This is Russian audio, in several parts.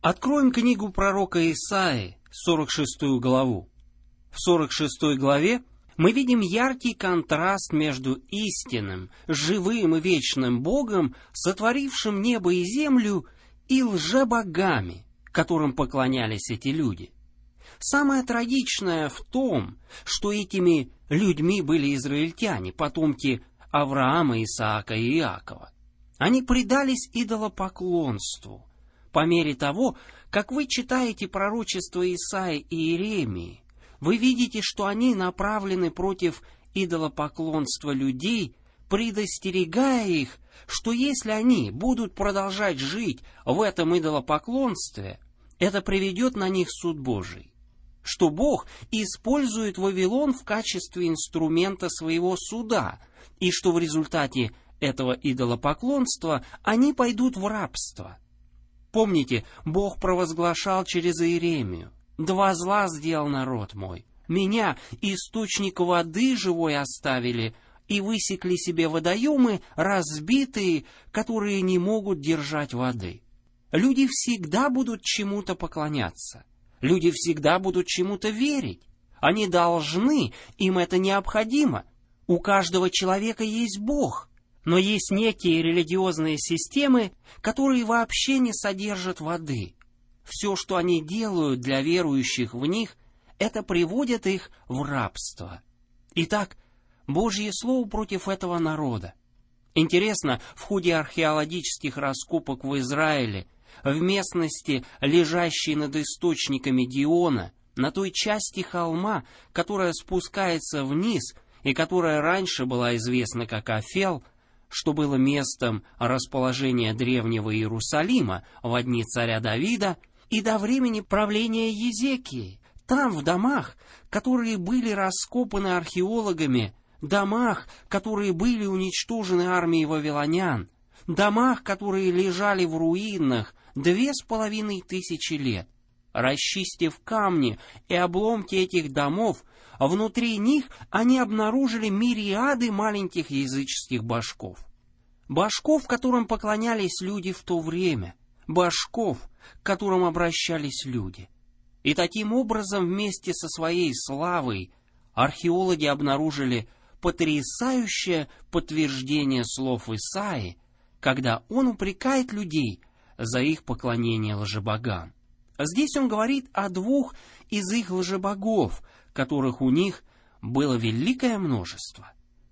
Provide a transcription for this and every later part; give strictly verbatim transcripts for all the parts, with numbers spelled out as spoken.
Откроем книгу пророка Исаии, сорок шестую главу. В сорок шестой главе мы видим яркий контраст между истинным, живым и вечным Богом, сотворившим небо и землю, и лжебогами, которым поклонялись эти люди. Самое трагичное в том, что этими людьми были израильтяне, потомки Авраама, Исаака и Иакова. Они предались идолопоклонству. По мере того, как вы читаете пророчества Исаии и Иеремии, вы видите, что они направлены против идолопоклонства людей, предостерегая их, что если они будут продолжать жить в этом идолопоклонстве, это приведет на них суд Божий, что Бог использует Вавилон в качестве инструмента своего суда, и что в результате этого идолопоклонства они пойдут в рабство. Помните, Бог провозглашал через Иеремию: «Два зла сделал народ мой. Меня, источник воды живой, оставили, и высекли себе водоемы разбитые, которые не могут держать воды». Люди всегда будут чему-то поклоняться. Люди всегда будут чему-то верить. Они должны, им это необходимо. У каждого человека есть Бог. Но есть некие религиозные системы, которые вообще не содержат воды. Все, что они делают для верующих в них, это приводит их в рабство. Итак, Божье Слово против этого народа. Интересно, в ходе археологических раскопок в Израиле, в местности, лежащей над источниками Гиона, на той части холма, которая спускается вниз и которая раньше была известна как Афел, что было местом расположения древнего Иерусалима во дни царя Давида и до времени правления Езекии. Там, в домах, которые были раскопаны археологами, домах, которые были уничтожены армией вавилонян, домах, которые лежали в руинах две с половиной тысячи лет. Расчистив камни и обломки этих домов, внутри них они обнаружили мириады маленьких языческих божков. Божков, которым поклонялись люди в то время, божков, к которым обращались люди. И таким образом вместе со своей славой археологи обнаружили потрясающее подтверждение слов Исаии, когда он упрекает людей за их поклонение лжебогам. Здесь он говорит о двух из их лжебогов, которых у них было великое множество.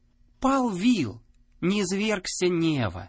Пал Вил, низвергся Нева,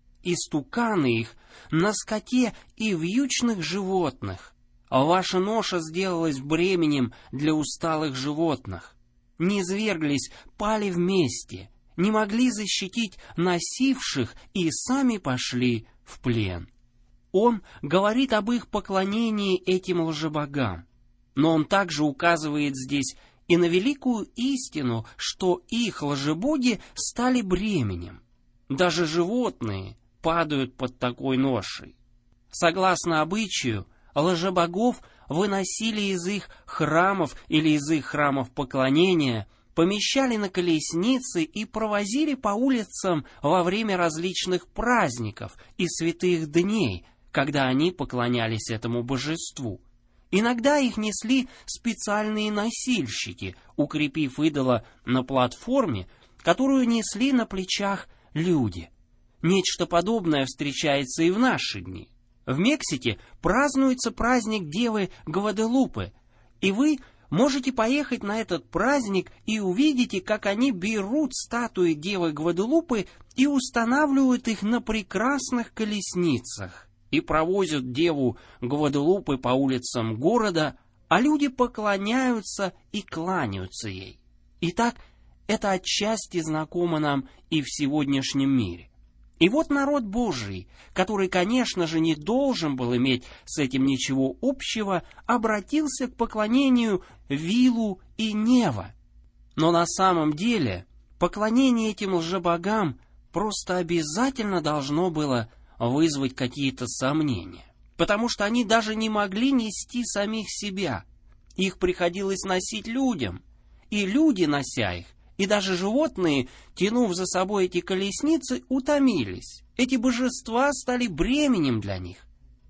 истуканы их на скоте и вьючных животных. Ваша ноша сделалась бременем для усталых животных. Низверглись, пали вместе, не могли защитить носивших и сами пошли в плен. Он говорит об их поклонении этим лжебогам, но он также указывает здесь и на великую истину, что их лжебоги стали бременем. Даже животные падают под такой ношей. Согласно обычаю, лжебогов выносили из их храмов или из их храмов поклонения, помещали на колесницы и провозили по улицам во время различных праздников и святых дней, когда они поклонялись этому божеству. Иногда их несли специальные носильщики, укрепив идола на платформе, которую несли на плечах люди. Нечто подобное встречается и в наши дни. В Мексике празднуется праздник Девы Гваделупы, и вы можете поехать на этот праздник и увидите, как они берут статуи Девы Гваделупы и устанавливают их на прекрасных колесницах и провозят Деву Гваделупы по улицам города, а люди поклоняются и кланяются ей. Итак, это отчасти знакомо нам и в сегодняшнем мире. И вот народ Божий, который, конечно же, не должен был иметь с этим ничего общего, обратился к поклонению Вилу и Нева. Но на самом деле поклонение этим лжебогам просто обязательно должно было вызвать какие-то сомнения, потому что они даже не могли нести самих себя. Их приходилось носить людям, и люди, нося их, и даже животные, тянув за собой эти колесницы, утомились. Эти божества стали бременем для них.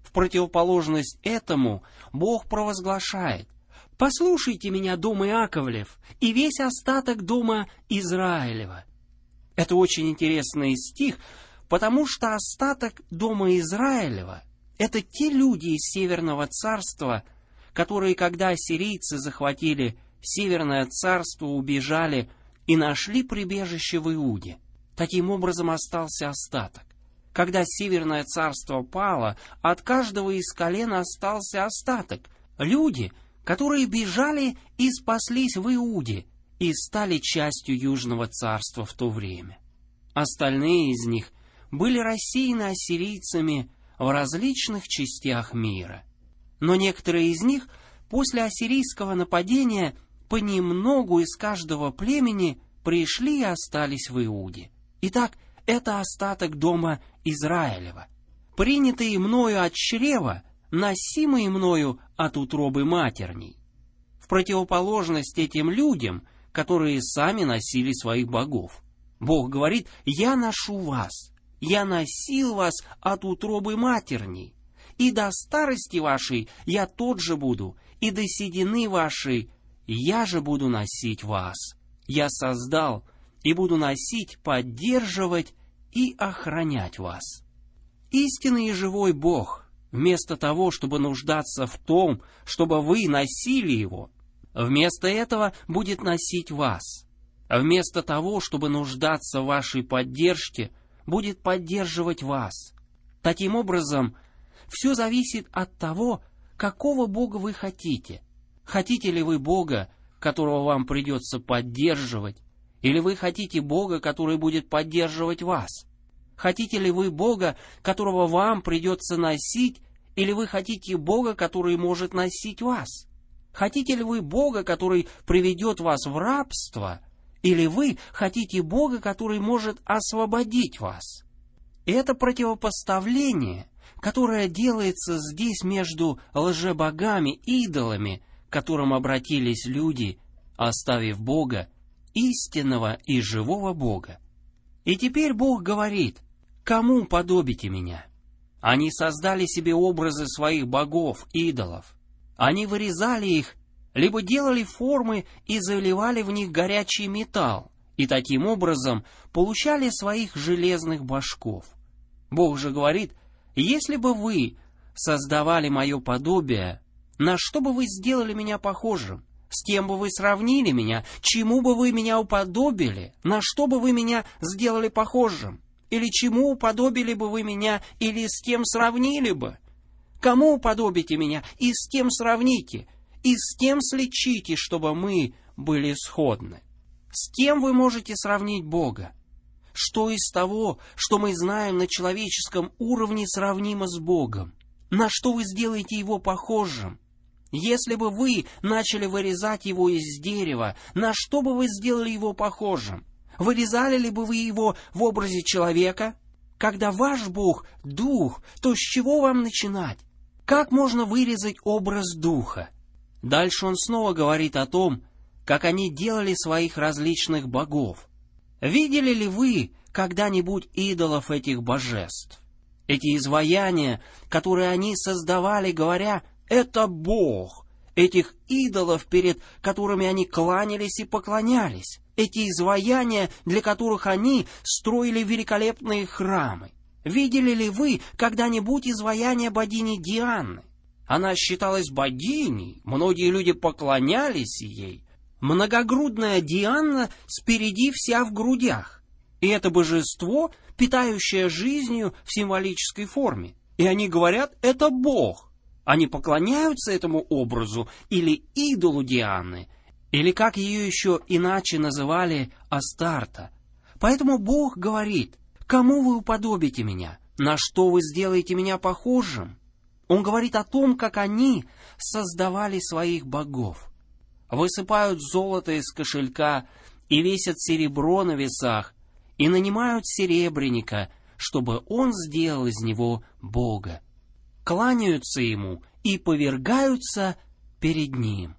В противоположность этому Бог провозглашает: «Послушайте меня, дом Иаковлев, и весь остаток дома Израилева». Это очень интересный стих, потому что остаток дома Израилева — это те люди из Северного царства, которые, когда ассирийцы захватили Северное царство, убежали и нашли прибежище в Иуде. Таким образом остался остаток. Когда Северное царство пало, от каждого из колен остался остаток. Люди, которые бежали и спаслись в Иуде и стали частью Южного царства в то время. Остальные из них были рассеяны ассирийцами в различных частях мира. Но некоторые из них после ассирийского нападения понемногу из каждого племени пришли и остались в Иуде. Итак, это остаток дома Израилева, принятые мною от чрева, носимые мною от утробы матерней. В противоположность этим людям, которые сами носили своих богов, Бог говорит: «Я ношу вас, я носил вас от утробы матерней, и до старости вашей я тот же буду, и до седины вашей я же буду носить вас. Я создал и буду носить, поддерживать и охранять вас». Истинный и живой Бог, вместо того, чтобы нуждаться в том, чтобы вы носили Его, вместо этого будет носить вас. Вместо того, чтобы нуждаться в вашей поддержке, будет поддерживать вас. Таким образом, все зависит от того, какого Бога вы хотите. Хотите ли вы Бога, которого вам придется поддерживать, или вы хотите Бога, который будет поддерживать вас? Хотите ли вы Бога, которого вам придется носить, или вы хотите Бога, который может носить вас? Хотите ли вы Бога, который приведет вас в рабство, или вы хотите Бога, который может освободить вас? Это противопоставление, которое делается здесь между лжебогами, идолами, к которым обратились люди, оставив Бога, истинного и живого Бога. И теперь Бог говорит: «Кому подобите меня?» Они создали себе образы своих богов, идолов. Они вырезали их, либо делали формы и заливали в них горячий металл, и таким образом получали своих железных божков. Бог же говорит: «Если бы вы создавали мое подобие, на что бы вы сделали меня похожим? С кем бы вы сравнили меня? Чему бы вы меня уподобили? На что бы вы меня сделали похожим? Или чему уподобили бы вы меня, или с кем сравнили бы? Кому уподобите меня, и с кем сравните? И с кем сличите, чтобы мы были сходны?» С кем вы можете сравнить Бога? Что из того, что мы знаем на человеческом уровне, сравнимо с Богом? На что вы сделаете Его похожим? Если бы вы начали вырезать Его из дерева, на что бы вы сделали Его похожим? Вырезали ли бы вы Его в образе человека? Когда ваш Бог — Дух, то с чего вам начинать? Как можно вырезать образ Духа? Дальше он снова говорит о том, как они делали своих различных богов. Видели ли вы когда-нибудь идолов этих божеств? Эти изваяния, которые они создавали, говоря: «Это Бог», этих идолов, перед которыми они кланялись и поклонялись, эти изваяния, для которых они строили великолепные храмы. Видели ли вы когда-нибудь изваяние богини Дианы? Она считалась богиней, многие люди поклонялись ей. Многогрудная Диана спереди вся в грудях. И это божество, питающее жизнью в символической форме. И они говорят: «Это Бог». Они поклоняются этому образу или идолу Дианы, или, как ее еще иначе называли, Астарта. Поэтому Бог говорит: «Кому вы уподобите меня? На что вы сделаете меня похожим?» Он говорит о том, как они создавали своих богов. Высыпают золото из кошелька и весят серебро на весах, и нанимают серебряника, чтобы он сделал из него Бога. Кланяются ему и повергаются перед ним.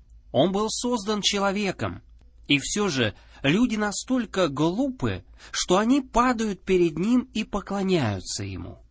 Он был создан человеком, и все же люди настолько глупы, что они падают перед ним и поклоняются ему.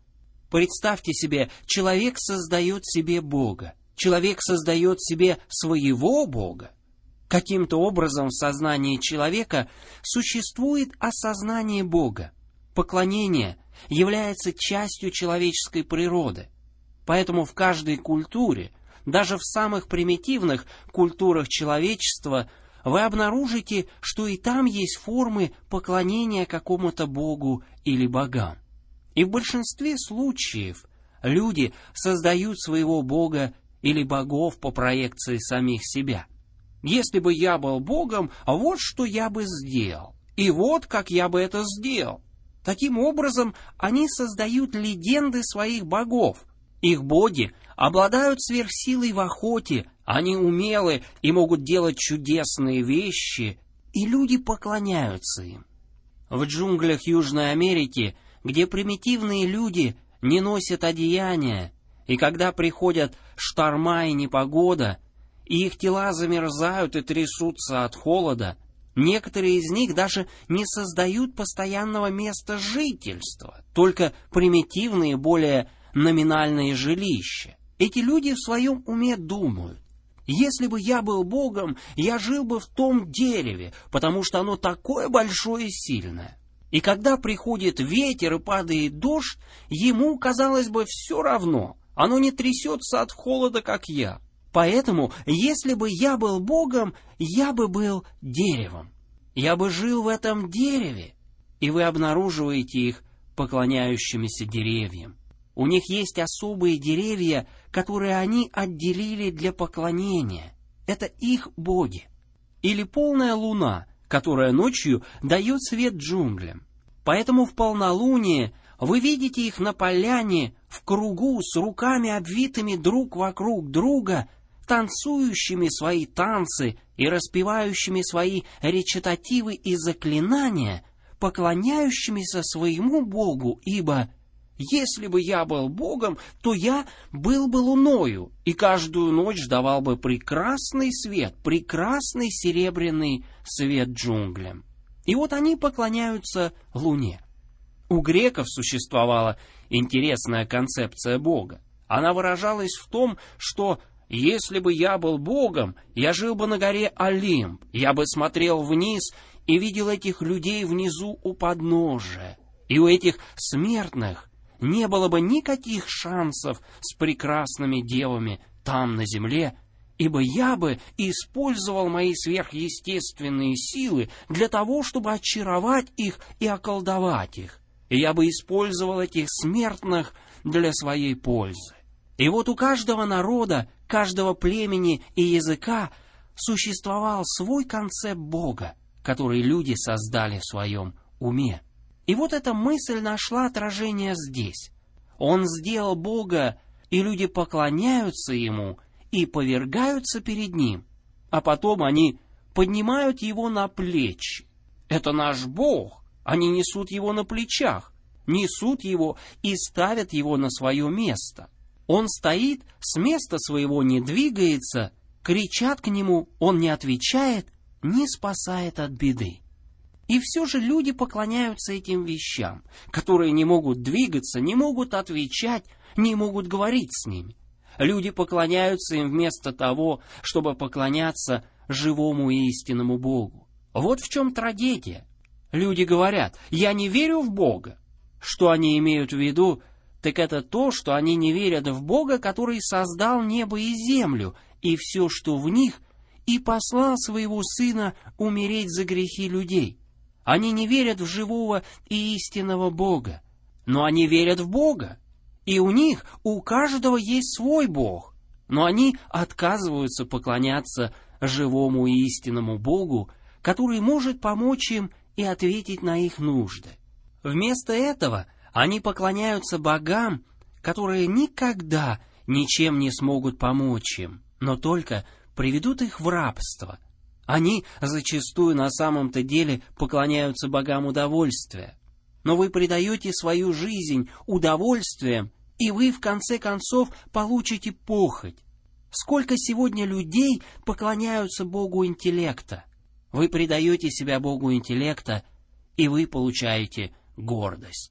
Представьте себе, человек создает себе Бога. Человек создает себе своего Бога. Каким-то образом в сознании человека существует осознание Бога. Поклонение является частью человеческой природы. Поэтому в каждой культуре, даже в самых примитивных культурах человечества, вы обнаружите, что и там есть формы поклонения какому-то богу или богам. И в большинстве случаев люди создают своего бога или богов по проекции самих себя. Если бы я был богом, вот что я бы сделал, и вот как я бы это сделал. Таким образом, они создают легенды своих богов. Их боги обладают сверхсилой в охоте, они умелы и могут делать чудесные вещи, и люди поклоняются им. В джунглях Южной Америки, где примитивные люди не носят одеяния, и когда приходят шторма и непогода, и их тела замерзают и трясутся от холода, некоторые из них даже не создают постоянного места жительства, только примитивные, более номинальные жилища. Эти люди в своем уме думают: если бы я был богом, я жил бы в том дереве, потому что оно такое большое и сильное. И когда приходит ветер и падает дождь, ему, казалось бы, все равно, оно не трясется от холода, как я. Поэтому, если бы я был богом, я бы был деревом. Я бы жил в этом дереве. И вы обнаруживаете их поклоняющимися деревьям. У них есть особые деревья, которые они отделили для поклонения. Это их боги. Или полная луна, которая ночью дает свет джунглям. Поэтому в полнолуние вы видите их на поляне, в кругу, с руками обвитыми друг вокруг друга, танцующими свои танцы и распевающими свои речитативы и заклинания, поклоняющимися своему Богу, ибо если бы я был Богом, то я был бы луною, и каждую ночь давал бы прекрасный свет, прекрасный серебряный свет джунглям. И вот они поклоняются луне. У греков существовала интересная концепция Бога. Она выражалась в том, что если бы я был Богом, я жил бы на горе Олимп, я бы смотрел вниз и видел этих людей внизу у подножия, и у этих смертных не было бы никаких шансов с прекрасными девами там, на земле, ибо я бы использовал мои сверхъестественные силы для того, чтобы очаровать их и околдовать их, и я бы использовал этих смертных для своей пользы. И вот у каждого народа, каждого племени и языка существовал свой концепт Бога, который люди создали в своем уме. И вот эта мысль нашла отражение здесь. Он сделал Бога, и люди поклоняются Ему и повергаются перед Ним, а потом они поднимают Его на плечи. Это наш Бог, они несут Его на плечах, несут Его и ставят Его на свое место. Он стоит, с места своего не двигается, кричат к Нему, Он не отвечает, не спасает от беды. И все же люди поклоняются этим вещам, которые не могут двигаться, не могут отвечать, не могут говорить с ними. Люди поклоняются им вместо того, чтобы поклоняться живому и истинному Богу. Вот в чем трагедия. Люди говорят: «Я не верю в Бога». Что они имеют в виду? Так это то, что они не верят в Бога, который создал небо и землю, и все, что в них, и послал своего Сына умереть за грехи людей. Они не верят в живого и истинного Бога, но они верят в Бога. И у них, у каждого есть свой Бог, но они отказываются поклоняться живому и истинному Богу, который может помочь им и ответить на их нужды. Вместо этого они поклоняются богам, которые никогда ничем не смогут помочь им, но только приведут их в рабство. Они зачастую на самом-то деле поклоняются богам удовольствия. Но вы предаете свою жизнь удовольствиям, и вы в конце концов получите похоть. Сколько сегодня людей поклоняются богу интеллекта? Вы предаете себя богу интеллекта, и вы получаете гордость.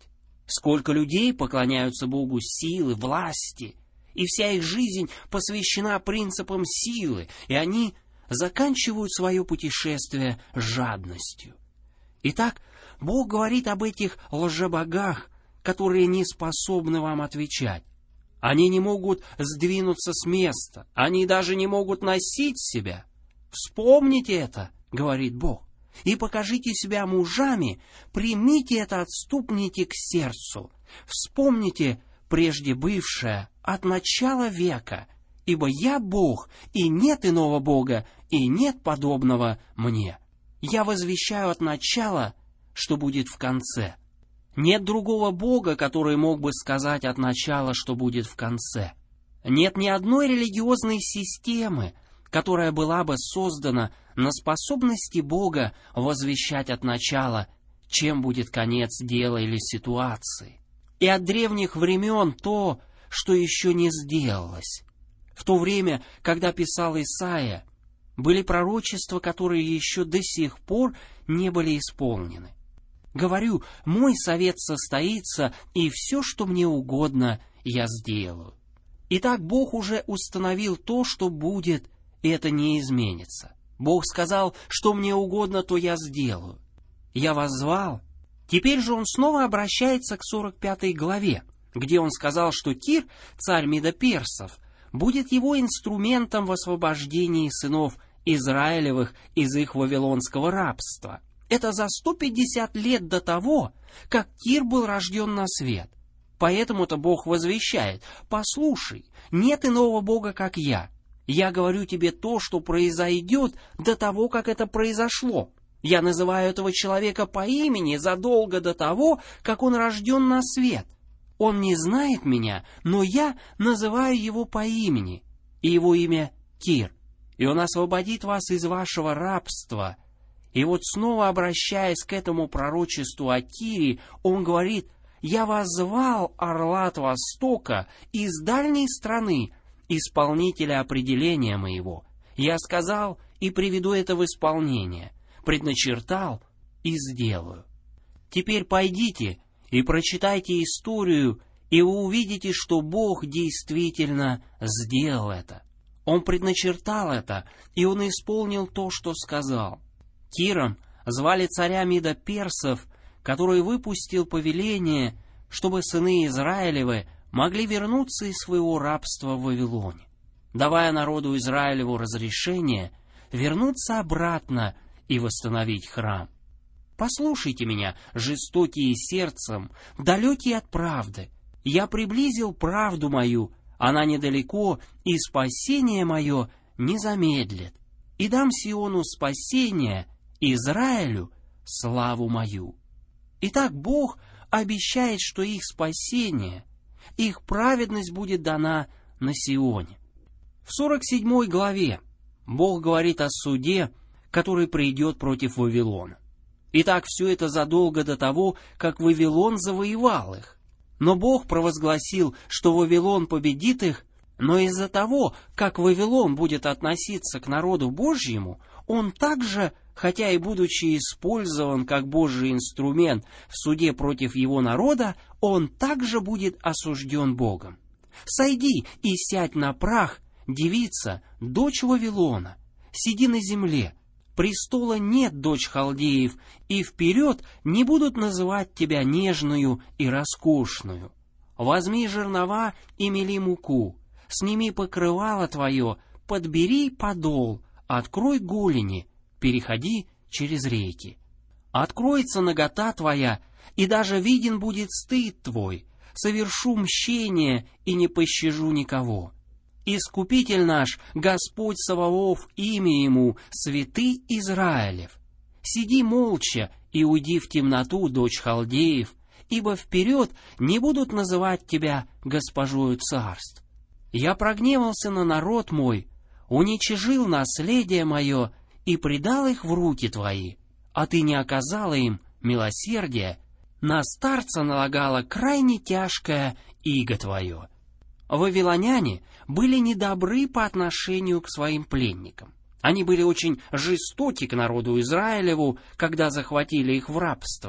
Сколько людей поклоняются Богу силы, власти, и вся их жизнь посвящена принципам силы, и они заканчивают свое путешествие жадностью. Итак, Бог говорит об этих лжебогах, которые не способны вам отвечать. Они не могут сдвинуться с места, они даже не могут носить себя. Вспомните это, говорит Бог, и покажите себя мужами, примите это, отступните к сердцу. Вспомните прежде бывшее от начала века, ибо я Бог, и нет иного Бога, и нет подобного мне. Я возвещаю от начала, что будет в конце. Нет другого Бога, который мог бы сказать от начала, что будет в конце. Нет ни одной религиозной системы, которая была бы создана на способности Бога возвещать от начала, чем будет конец дела или ситуации. И от древних времен то, что еще не сделалось. В то время, когда писал Исаия, были пророчества, которые еще до сих пор не были исполнены. Говорю, мой совет состоится, и все, что мне угодно, я сделаю. Итак, Бог уже установил то, что будет, и это не изменится. Бог сказал, что мне угодно, то я сделаю. Я вас звал. Теперь же он снова обращается к сорок пятой главе, где он сказал, что Кир, царь Медоперсов, будет его инструментом в освобождении сынов Израилевых из их вавилонского рабства. Это за сто пятьдесят лет до того, как Кир был рожден на свет. Поэтому-то Бог возвещает: «Послушай, нет иного Бога, как я. Я говорю тебе то, что произойдет до того, как это произошло. Я называю этого человека по имени задолго до того, как он рожден на свет. Он не знает меня, но я называю его по имени, и его имя Кир, и он освободит вас из вашего рабства». И вот снова обращаясь к этому пророчеству о Кире, он говорит: «Я вас звал, орла от востока, из дальней страны, исполнителя определения моего. Я сказал и приведу это в исполнение, предначертал и сделаю». Теперь пойдите и прочитайте историю, и вы увидите, что Бог действительно сделал это. Он предначертал это, и он исполнил то, что сказал. Киром звали царя Медоперсов, который выпустил повеление, чтобы сыны Израилевы могли вернуться из своего рабства в Вавилоне, давая народу Израилеву разрешение вернуться обратно и восстановить храм. «Послушайте меня, жестокие сердцем, далекие от правды. Я приблизил правду мою, она недалеко, и спасение мое не замедлит. И дам Сиону спасение, Израилю славу мою». Итак, Бог обещает, что их спасение, их праведность будет дана на Сионе. В сорок седьмой главе Бог говорит о суде, который придет против Вавилона. Итак, все это задолго до того, как Вавилон завоевал их. Но Бог провозгласил, что Вавилон победит их, но из-за того, как Вавилон будет относиться к народу Божьему, он также, хотя и будучи использован как Божий инструмент в суде против его народа, он также будет осужден Богом. «Сойди и сядь на прах, девица, дочь Вавилона, сиди на земле. Престола нет, дочь халдеев, и вперед не будут называть тебя нежную и роскошную. Возьми жернова и мели муку, сними покрывало твое, подбери подол, открой голени, переходи через реки. Откроется нагота твоя, и даже виден будет стыд твой. Совершу мщение и не пощажу никого. Искупитель наш, Господь Саваоф, имя ему, святый Израилев. Сиди молча и уйди в темноту, дочь халдеев, ибо вперед не будут называть тебя госпожою царств. Я прогневался на народ мой, уничижил наследие мое и предал их в руки твои, а ты не оказала им милосердия, на старца налагала крайне тяжкое иго твое». Вавилоняне были недобры по отношению к своим пленникам. Они были очень жестоки к народу Израилеву, когда захватили их в рабство.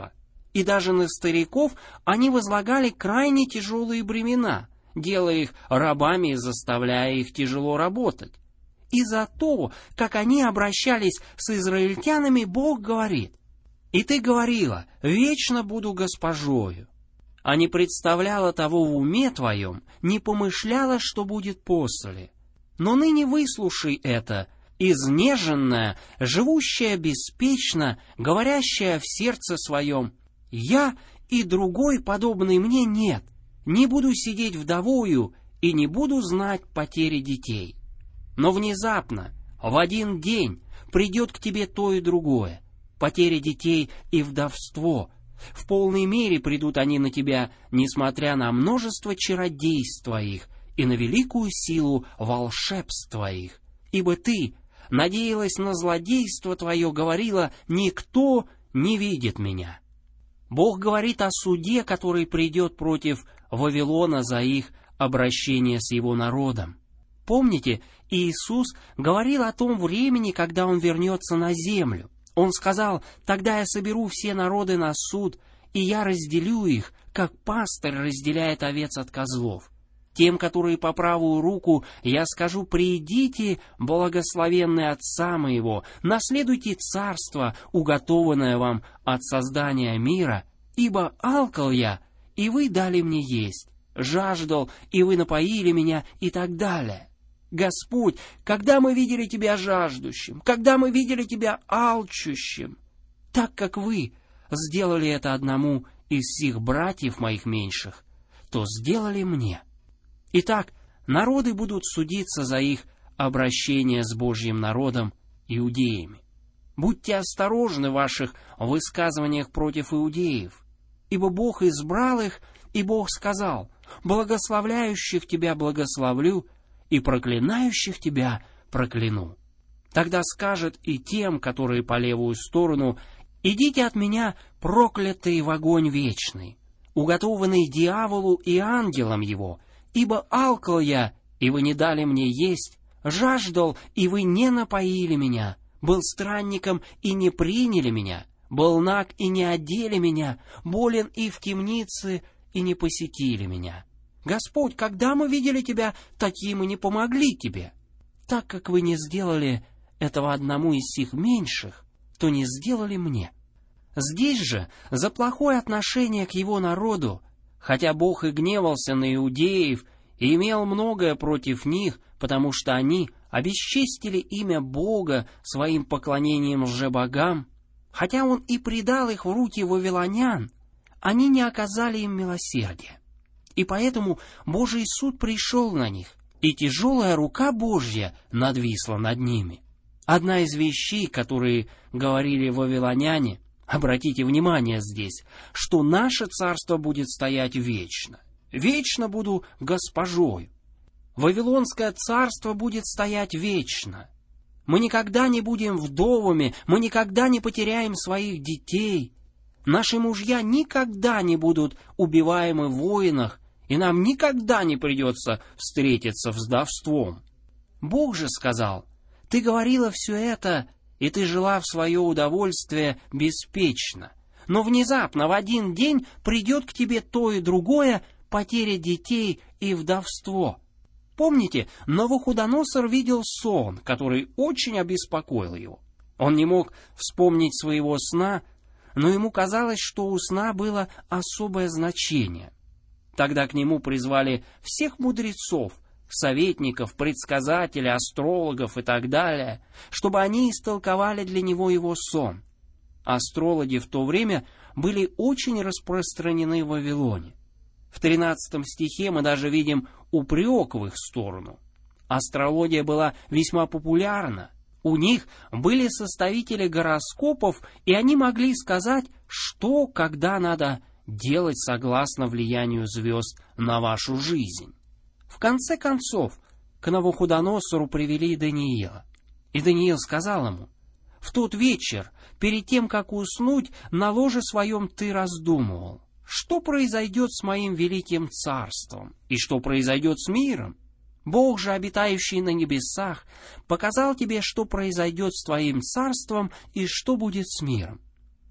И даже на стариков они возлагали крайне тяжелые бремена, делая их рабами и заставляя их тяжело работать. И за то, как они обращались с израильтянами, Бог говорит: «И ты говорила, вечно буду госпожою, а не представляла того в уме твоем, не помышляла, что будет после. Но ныне выслушай это, изнеженная, живущая беспечно, говорящая в сердце своем: я и другой, подобный мне, нет, не буду сидеть вдовою и не буду знать потери детей. Но внезапно, в один день, придет к тебе то и другое, потеря детей и вдовство. В полной мере придут они на тебя, несмотря на множество чародейств твоих и на великую силу волшебств твоих. Ибо ты надеялась на злодейство твое, говорила: никто не видит меня». Бог говорит о суде, который придет против Вавилона за их обращение с его народом. Помните, Иисус говорил о том времени, когда Он вернется на землю. Он сказал: «Тогда я соберу все народы на суд, и я разделю их, как пастырь разделяет овец от козлов. Тем, которые по правую руку, я скажу: придите, благословенные Отца моего, наследуйте царство, уготованное вам от создания мира, ибо алкал я, и вы дали мне есть, жаждал, и вы напоили меня», и так далее. Господь, когда мы видели Тебя жаждущим, когда мы видели Тебя алчущим, так как вы сделали это одному из сих братьев моих меньших, то сделали мне. Итак, народы будут судиться за их обращение с Божьим народом, иудеями. Будьте осторожны в ваших высказываниях против иудеев, ибо Бог избрал их, и Бог сказал: «Благословляющих Тебя благословлю, и проклинающих Тебя прокляну». Тогда скажет и тем, которые по левую сторону: «Идите от меня, проклятые, в огонь вечный, уготованный дьяволу и ангелам его, ибо алкал я, и вы не дали мне есть, жаждал, и вы не напоили меня, был странником, и не приняли меня, был наг, и не одели меня, болен и в темнице, и не посетили меня. Господь, когда мы видели Тебя таким и не помогли Тебе? Так как вы не сделали этого одному из сих меньших, то не сделали мне». Здесь же за плохое отношение к его народу, хотя Бог и гневался на иудеев и имел многое против них, потому что они обесчестили имя Бога своим поклонением лжебогам, хотя Он и предал их в руки вавилонян, они не оказали им милосердия. И поэтому Божий суд пришел на них, и тяжелая рука Божья надвисла над ними. Одна из вещей, которые говорили вавилоняне, обратите внимание здесь, что наше царство будет стоять вечно. Вечно буду госпожою. Вавилонское царство будет стоять вечно. Мы никогда не будем вдовами, мы никогда не потеряем своих детей. Наши мужья никогда не будут убиваемы в войнах, и нам никогда не придется встретиться с вдовством. Бог же сказал: «Ты говорила все это, и ты жила в свое удовольствие беспечно. Но внезапно в один день придет к тебе то и другое, потеря детей и вдовство». Помните, Навуходоносор видел сон, который очень обеспокоил его. Он не мог вспомнить своего сна, но ему казалось, что у сна было особое значение. Тогда к нему призвали всех мудрецов, советников, предсказателей, астрологов и так далее, чтобы они истолковали для него его сон. Астрологи в то время были очень распространены в Вавилоне. В тринадцатом стихе мы даже видим упрек в их сторону. Астрология была весьма популярна. У них были составители гороскопов, и они могли сказать, что, когда надо делать согласно влиянию звезд на вашу жизнь. В конце концов, к Навуходоносору привели Даниила. И Даниил сказал ему: «В тот вечер, перед тем, как уснуть, на ложе своем ты раздумывал, что произойдет с моим великим царством и что произойдет с миром. Бог же, обитающий на небесах, показал тебе, что произойдет с твоим царством и что будет с миром.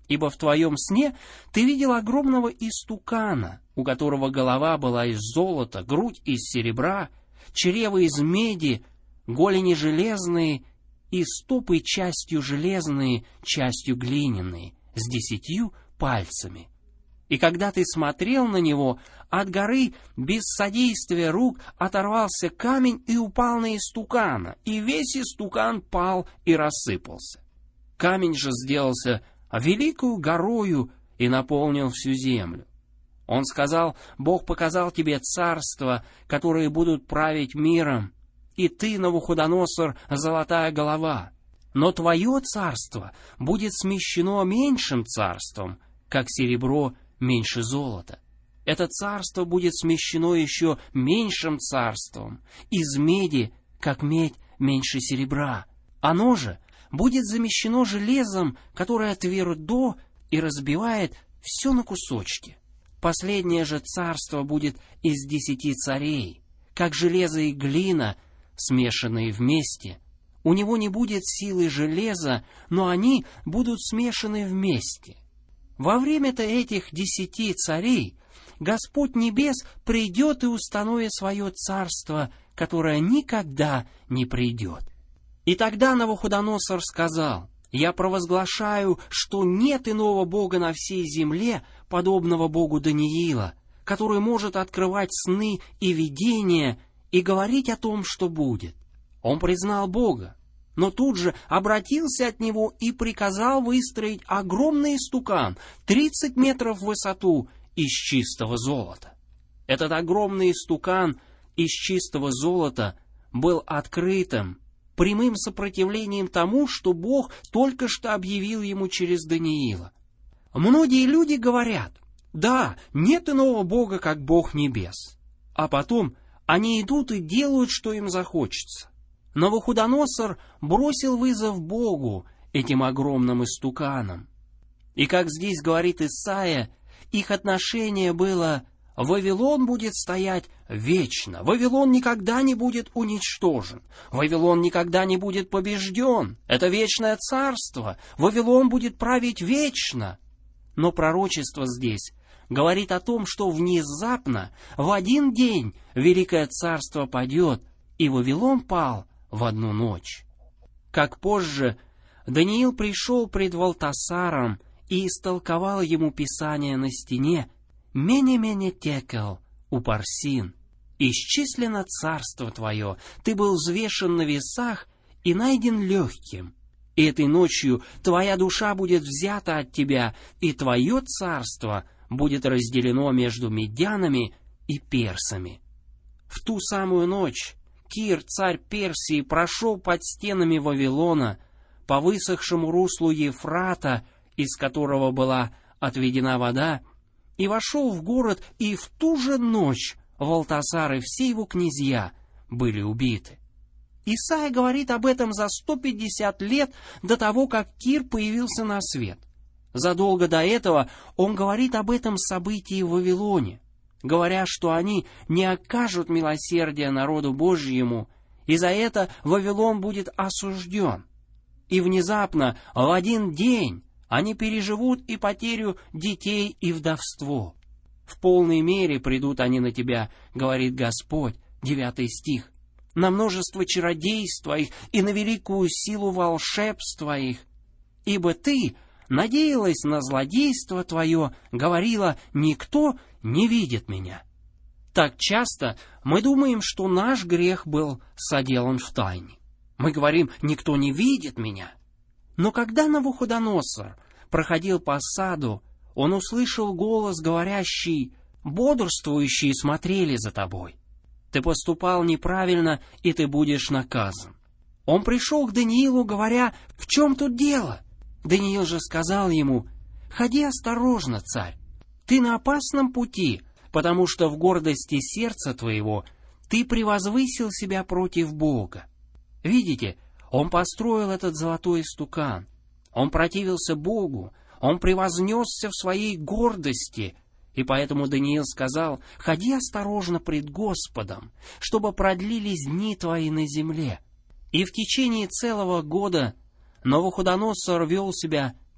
Ибо в твоем сне ты видел огромного истукана, у которого голова была из золота, грудь из серебра, чрево из меди, голени железные и стопы частью железные, частью глиняные, с десятью пальцами. И когда ты смотрел на него, от горы без содействия рук оторвался камень и упал на истукана, и весь истукан пал и рассыпался. Камень же сделался великою горою и наполнил всю землю. Он сказал: Бог показал тебе царства, которые будут править миром, и ты, Навуходоносор, золотая голова. Но твое царство будет смещено меньшим царством, как серебро меньше золота. Это царство будет смещено еще меньшим царством, из меди, как медь меньше серебра. Оно же будет замещено железом, которое твердо и разбивает все на кусочки. Последнее же царство будет из десяти царей, как железо и глина, смешанные вместе. У него не будет силы железа, но они будут смешаны вместе. Во время-то этих десяти царей Господь Небес придет и установит свое царство, которое никогда не придет. И тогда Навуходоносор сказал: «Я провозглашаю, что нет иного Бога на всей земле, подобного Богу Даниила, который может открывать сны и видения и говорить о том, что будет». Он признал Бога, но тут же обратился от него и приказал выстроить огромный истукан, тридцать метров в высоту, из чистого золота. Этот огромный истукан из чистого золота был открытым, прямым сопротивлением тому, что Бог только что объявил ему через Даниила. Многие люди говорят: да, нет иного Бога, как Бог небес. А потом они идут и делают, что им захочется. Навуходоносор бросил вызов Богу этим огромным истуканом. И как здесь говорит Исаия, их отношение было: Вавилон будет стоять вечно, Вавилон никогда не будет уничтожен, Вавилон никогда не будет побежден, это вечное царство, Вавилон будет править вечно. Но пророчество здесь говорит о том, что внезапно, в один день, великое царство падет, и Вавилон пал в одну ночь. Как позже Даниил пришел пред Валтасаром и истолковал ему Писание на стене: «Мене-мене текел, упарсин, исчислено царство твое, ты был взвешен на весах и найден легким. И этой ночью твоя душа будет взята от тебя, и твое царство будет разделено между медянами и персами». В ту самую ночь Кир, царь Персии, прошел под стенами Вавилона по высохшему руслу Ефрата, из которого была отведена вода, и вошел в город, и в ту же ночь Валтасар и все его князья были убиты. Исаия говорит об этом за сто пятьдесят лет до того, как Кир появился на свет. Задолго до этого он говорит об этом событии в Вавилоне, говоря, что они не окажут милосердия народу Божьему, и за это Вавилон будет осужден. И внезапно, в один день, они переживут и потерю детей, и вдовство. В полной мере придут они на тебя, говорит Господь, девятый стих, на множество чародейств твоих и на великую силу волшебств твоих. Ибо ты надеялась на злодейство твое, говорила: никто не видит меня. Так часто мы думаем, что наш грех был соделан в тайне. Мы говорим: никто не видит меня. Но когда Навуходоносор проходил по саду, он услышал голос, говорящий: бодрствующие смотрели за тобой. Ты поступал неправильно, и ты будешь наказан. Он пришел к Даниилу, говоря: в чем тут дело? Даниил же сказал ему: ходи осторожно, царь, ты на опасном пути, потому что в гордости сердца твоего ты превозвысил себя против Бога. Видите, он построил этот золотой истукан. Он противился Богу, он превознесся в своей гордости, и поэтому Даниил сказал: ходи осторожно пред Господом, чтобы продлились дни твои на земле. И в течение целого года Навуходоносор вел себя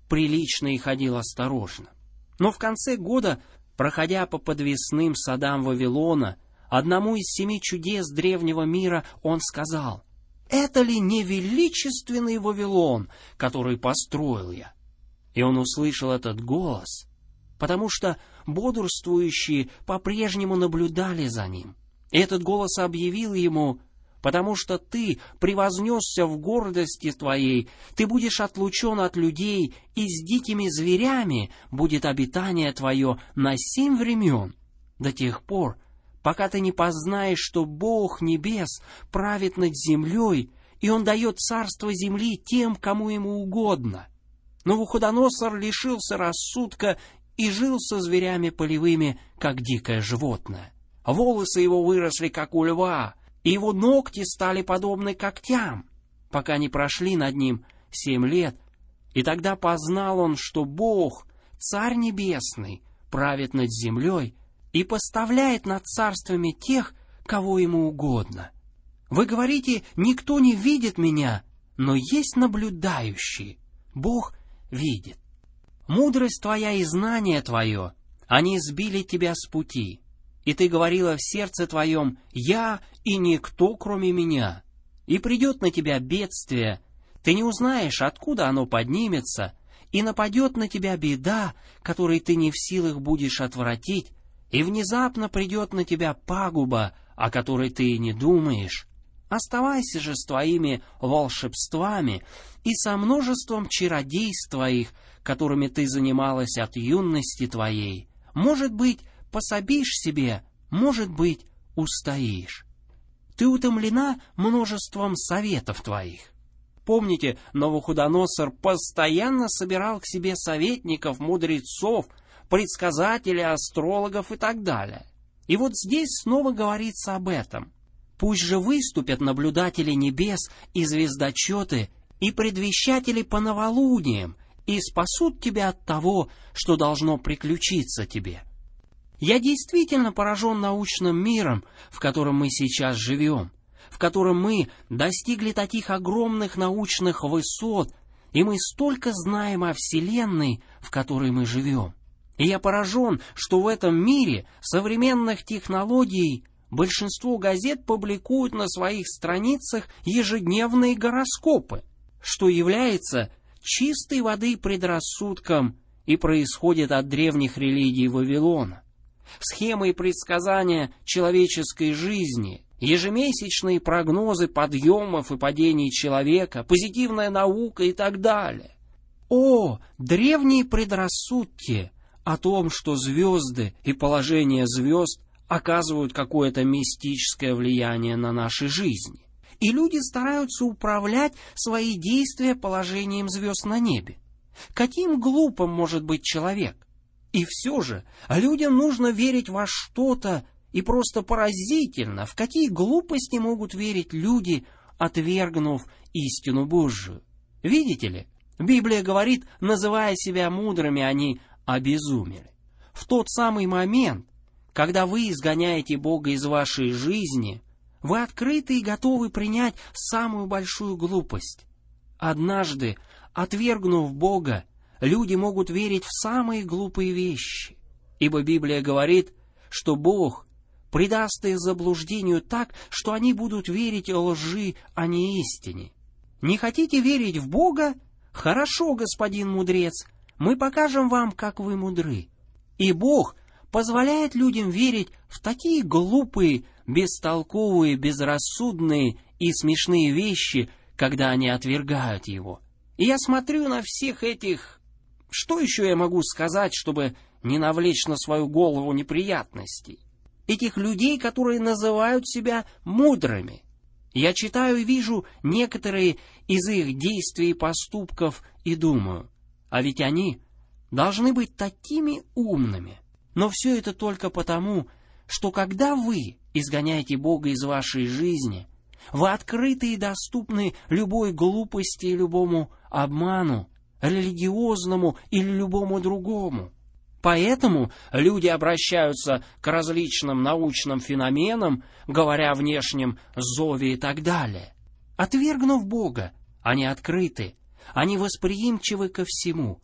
прилично и ходил осторожно. Но в конце года, проходя по подвесным садам Вавилона, одному из семи чудес древнего мира он сказал: «Это ли не величественный Вавилон, который построил я?» И он услышал этот голос, потому что бодрствующие по-прежнему наблюдали за ним. И этот голос объявил ему: «Потому что ты превознесся в гордости твоей, ты будешь отлучен от людей, и с дикими зверями будет обитание твое на семь времен, до тех пор, пока ты не познаешь, что Бог небес правит над землей, и Он дает царство земли тем, кому Ему угодно». Навуходоносор лишился рассудка и жил со зверями полевыми, как дикое животное. Волосы его выросли, как у льва, и его ногти стали подобны когтям, пока не прошли над ним семь лет, и тогда познал он, что Бог, Царь Небесный, правит над землей и поставляет над царствами тех, кого ему угодно. Вы говорите: «Никто не видит меня», но есть наблюдающие. Бог видит. Мудрость твоя и знание твое, они сбили тебя с пути. И ты говорила в сердце твоем: «Я и никто, кроме меня». И придет на тебя бедствие, ты не узнаешь, откуда оно поднимется, и нападет на тебя беда, которой ты не в силах будешь отвратить, и внезапно придет на тебя пагуба, о которой ты и не думаешь. Оставайся же с твоими волшебствами и со множеством чародейств твоих, которыми ты занималась от юности твоей. Может быть, пособишь себе, может быть, устоишь. Ты утомлена множеством советов твоих». Помните, Навуходоносор постоянно собирал к себе советников, мудрецов, предсказателей, астрологов и так далее. И вот здесь снова говорится об этом. Пусть же выступят наблюдатели небес и звездочеты, и предвещатели по новолуниям, и спасут тебя от того, что должно приключиться тебе. Я действительно поражен научным миром, в котором мы сейчас живем, в котором мы достигли таких огромных научных высот, и мы столько знаем о Вселенной, в которой мы живем. И я поражен, что в этом мире современных технологий большинство газет публикуют на своих страницах ежедневные гороскопы, что является чистой воды предрассудком и происходит от древних религий Вавилона. Схемы и предсказания человеческой жизни, ежемесячные прогнозы подъемов и падений человека, позитивная наука и так далее. О, древние предрассудки о том, что звезды и положение звезд оказывают какое-то мистическое влияние на наши жизни. И люди стараются управлять свои действия положением звезд на небе. Каким глупым может быть человек? И все же людям нужно верить во что-то, и просто поразительно, в какие глупости могут верить люди, отвергнув истину Божию. Видите ли, Библия говорит, называя себя мудрыми, они обезумели. В тот самый момент, когда вы изгоняете Бога из вашей жизни, вы открыты и готовы принять самую большую глупость. Однажды, отвергнув Бога, люди могут верить в самые глупые вещи, ибо Библия говорит, что Бог предаст их заблуждению так, что они будут верить лжи, а не истине. Не хотите верить в Бога? Хорошо, господин мудрец, мы покажем вам, как вы мудры. И Бог позволяет людям верить в такие глупые, бестолковые, безрассудные и смешные вещи, когда они отвергают Его. И я смотрю на всех этих... Что еще я могу сказать, чтобы не навлечь на свою голову неприятностей? Этих людей, которые называют себя мудрыми. Я читаю и вижу некоторые из их действий и поступков и думаю, а ведь они должны быть такими умными. Но все это только потому, что когда вы изгоняете Бога из вашей жизни, вы открыты и доступны любой глупости и любому обману, религиозному или любому другому. Поэтому люди обращаются к различным научным феноменам, говоря о внешнем зове и так далее. Отвергнув Бога, они открыты, они восприимчивы ко всему.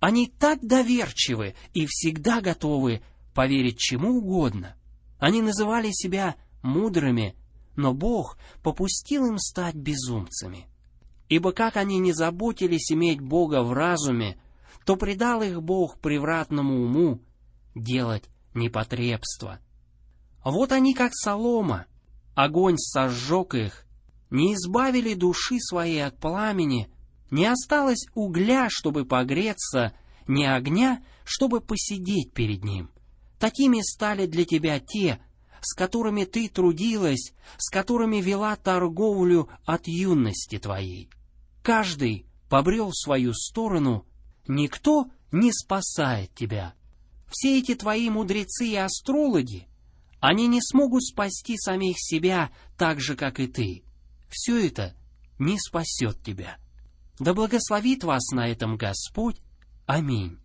Они так доверчивы и всегда готовы поверить чему угодно. Они называли себя мудрыми, но Бог попустил им стать безумцами. Ибо как они не заботились иметь Бога в разуме, то предал их Бог превратному уму делать непотребство. Вот они как солома, огонь сожжег их, не избавили души своей от пламени, не осталось угля, чтобы погреться, ни огня, чтобы посидеть перед ним. Такими стали для тебя те, с которыми ты трудилась, с которыми вела торговлю от юности твоей. Каждый побрел в свою сторону, никто не спасает тебя. Все эти твои мудрецы и астрологи, они не смогут спасти самих себя так же, как и ты. Все это не спасет тебя. Да благословит вас на этом Господь. Аминь.